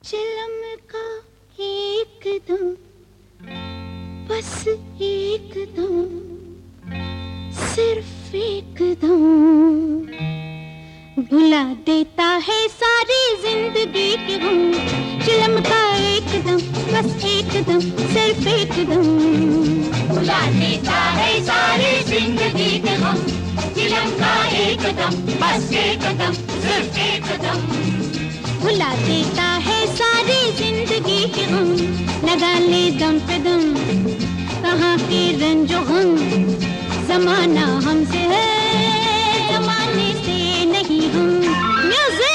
चिलम का एक दम, बस एक दम, सिर्फ एक दम, भुला देता है सारी जिंदगी के गम। चिलम का एक दम, बस एक दम, सिर्फ एक दम, भुला देता है सारी जिंदगी के गम। चिलम का एक दम, बस एक दम, सिर्फ एक दम, भुला देता है सारी जिंदगी के गम। लगा ले दम पे दम, कहाँ के रंजो गम, जमाना हमसे है, जमाने से नहीं हम। म्यूजिक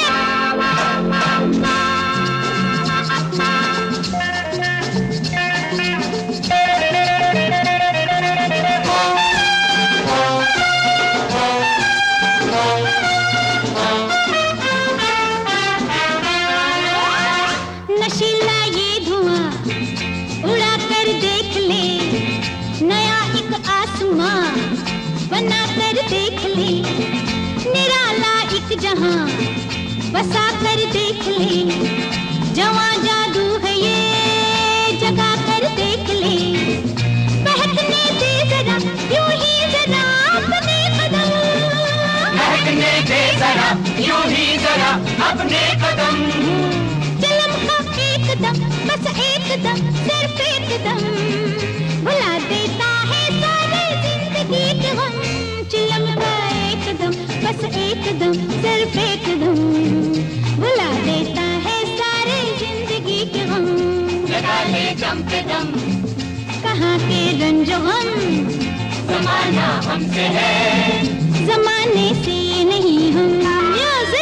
नशीला ये धुआं उड़ा कर देख ले, नया एक आसमां बना कर देख ले, निराला एक जहां बसा कर देख ले, जवां जादू है ये जगा कर देख ले, बहकने दे जरा यूं ही जरा अपने कदम, महकने दे जरा यूं ही जरा अपने कदम। चिलम का एक दम, बस एक दम, सिर्फ एक दम, भुला देता है सारी जिंदगी के गम। चिलम का एक दम, बस एक दम, सिर्फ एक दम, भुला देता है सारी जिंदगी के गम। लगा ले दम पे दम, कहाँ के रंजो गम, जमाना हमसे है, जमाने से नहीं हम। म्यूजिक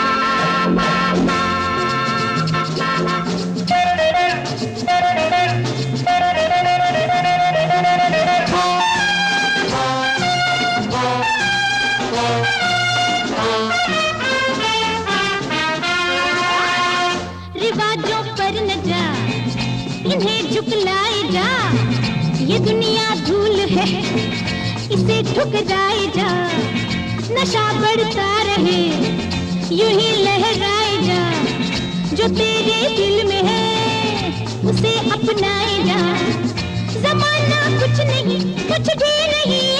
रिवाजों पर न जा, इन्हें झुकलाए जा, ये दुनिया धूल है, इसे ठुकराए जा, नशा बढ़ता रहे, यूं ही लहराए जा, जो तेरे दिल में है उसे अपनाए जा, जमाना कुछ नहीं, कुछ भी नहीं,